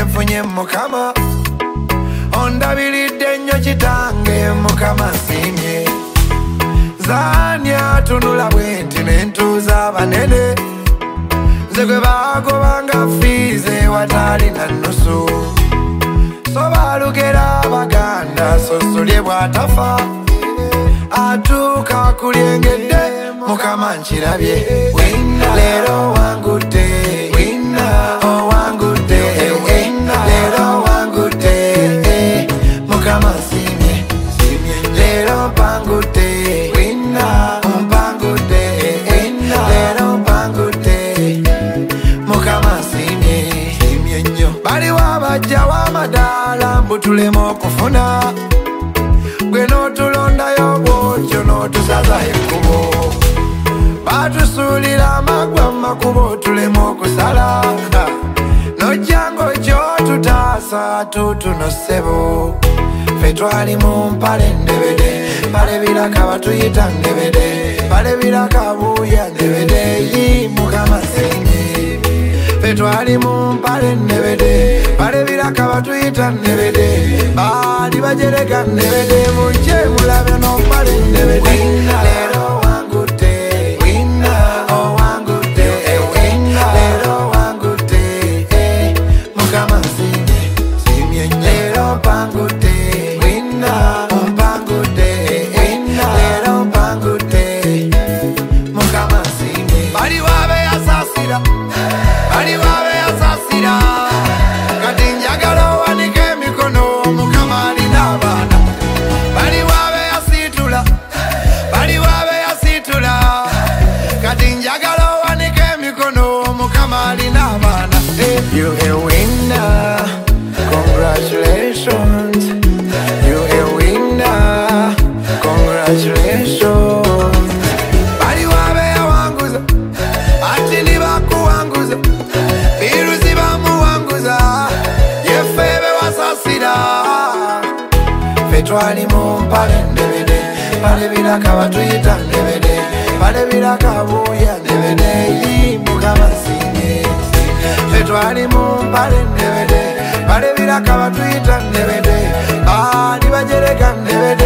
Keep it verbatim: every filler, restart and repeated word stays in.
nfunye mukama ondabilidde nnyo kitange mukama nsiimye zanya tunula bwenti nentuuza abanene nze gwe bagobanga fiize watali na nnusu so balugera abaganda sosolye bw'atafa atuuka kulyengedde mukama nkirabye leero wangudde owangudde leero wangudde mukama nsiimye leero mpangudde mpangudde leero mpangudde mukama nsiimye nnyo baliwo abajja w'amadaala mbu tulema okufuna gwe n'otulondayo bwotyo n'otusaza ekkubo batusuulira amagwa mu makubo tulema okusala nojjango gy'otutaasa tutuno ssebo ffe twali mu mpale ndebede mpale biraka batuyita ndebede mpale biraka buuya ndebede yi mukama nsiimye ffe twali mu mpale ndebede mpale biraka batuyita ndebede baali bajereka ndebede mujje mulabe n'ompale ndebede leero wangudde owangudde leero wangudde mukama nsiimye leero mpangudde mpangudde leero mpangudde mukama nsiimye baliwo abeeyasasira baliwo abeeyasasira kati njagala owanike emikono mukama alina abaana baliwo abeeyasiitula baliwo abeeyasiitula kati njagala owanike emikono mukama alina abaana you a winner congratulations you a winner congratulations baliwo abeeyawanguza ati nibakuwanguza biruzi bamuwanguza yeffe bewasasira ffe twali mu mpale ndebede mpale biraka batuyita ndebede mpale biraka buuya ndebede yi mukama nsiimye ffe twali mu mpale ndebede mpale biraka batuyita ndebede baali bajereka ndebede